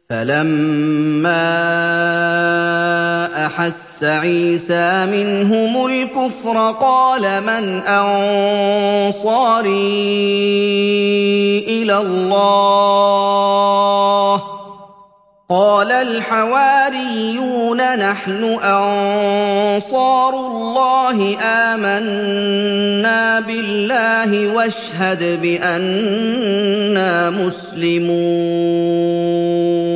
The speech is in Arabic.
فَلَمَّا أَحَسَّ عِيسَىٰ مِنْهُمُ الْكُفْرَ قَالَ مَنْ أَنصَارِي إِلَى اللَّهِ ۖ قَالَ الْحَوَارِيُّونَ نَحْنُ أَنصَارُ اللَّهِ آمَنَّا بِاللَّهِ وَاشْهَدْ بِأَنَّا مُسْلِمُونَ